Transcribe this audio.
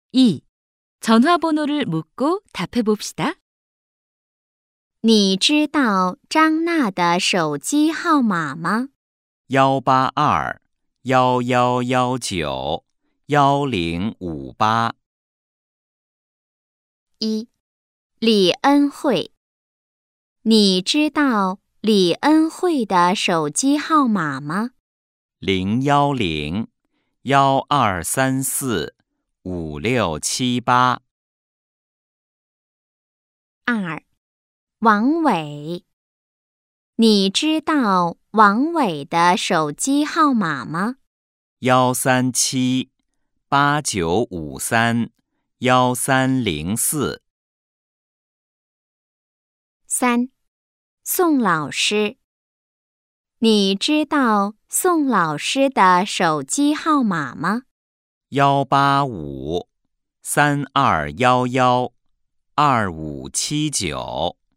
2. 전화번호를 묻고 답해봅시다. 你知道张娜的手机号码吗 ？182-1119-1058。 1. 李恩惠。你知道李恩惠的手机号码吗 ？010-1234-5678。 2. 王伟。你知道王伟的手机号码吗 ？137-8953-1304。 3. 宋老师。你知道宋老师的手机号码吗 185-3211-2579。